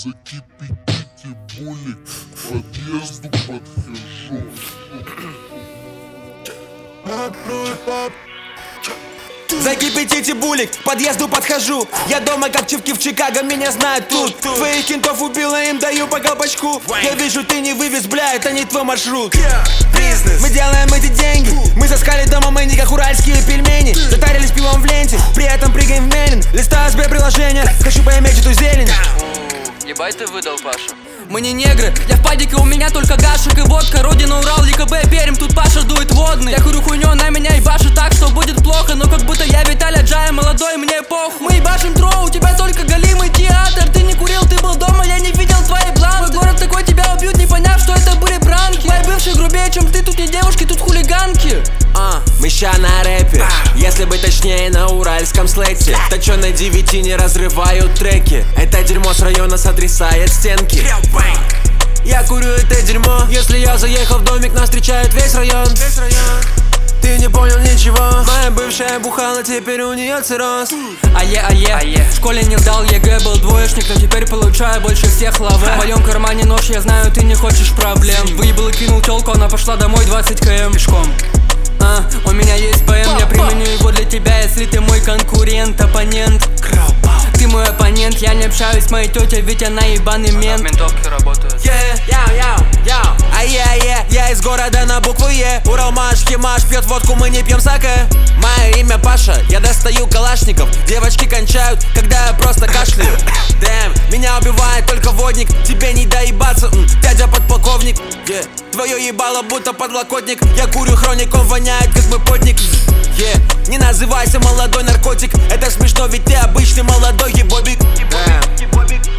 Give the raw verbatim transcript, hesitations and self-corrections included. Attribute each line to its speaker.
Speaker 1: Закипятите булик, к подъезду подхожу.
Speaker 2: Закипятите булик, к подъезду подхожу. Я дома как чивки в Чикаго, меня знают тут. Твоих кентов убила, им даю по колпачку. Я вижу, ты не вывез, бля, это не твой маршрут. Бизнес, мы делаем эти деньги. Мы соскали дома мэни, как уральские пельмени. Затарились пивом в ленте, при этом прыгаем в Мелин. Листаю себе приложение, хочу поиметь эту зелень.
Speaker 3: Ебать ты выдал, Паша.
Speaker 4: Мы не негры, я в падике, у меня только гашек и водка. Родина Урал, ЕКБ, Пермь, тут Паша дует водный. Я курю хуйню, на меня ебашит так, что будет плохо. Но как будто я Виталя Джая, молодой, мне похуй. Мы ебашим тро, у тебя только голимый театр. Ты не курил, ты был дома, я не видел твои бланты. Твой город такой, тебя убьют, не поняв, что это были пранки. Мои бывшие грубее, чем ты, тут не девушки, тут хулиганки.
Speaker 2: А, мы ща на рэпе, если быть точнее на уральском слэте. Точёные девяти не разрывают треки. Это дерьмо с района сотрясает стенки. Я курю это дерьмо. Если я заехал в домик, нас встречает весь район. Ты не понял ничего. Моя бывшая бухала, теперь у нее цирроз.
Speaker 4: Ае, ае, ае. В школе не сдал ЕГЭ, был двоечник, но теперь получаю больше всех лавэ. В моем кармане нож, я знаю, ты не хочешь проблем. Выебал и кинул телку, она пошла домой двадцать километров пешком. А, у меня есть БМ, я применю его для тебя, если ты мой конкурент, оппонент. Ты мой оппонент, я не общаюсь с моей тетей, ведь она ебаный мент.
Speaker 3: В ментовке работает.
Speaker 2: Yeah, яу, яу, яу. Ае, ае, я из города на букву Е. Урал маш, химаш, пьет водку, мы не пьем саке. Мое имя Паша, я достаю калашников. Девочки кончают, когда я просто кашляю. Дэм, меня убивает только водник. Тебе не доебаться, м, дядя подполковник. Yeah. Твое ебало будто подлокотник. Я курю хроник, он воняет, как мой потник. Yeah. Не называйся молодой наркотик. Это смешно, ведь ты обычный молодой ебобик.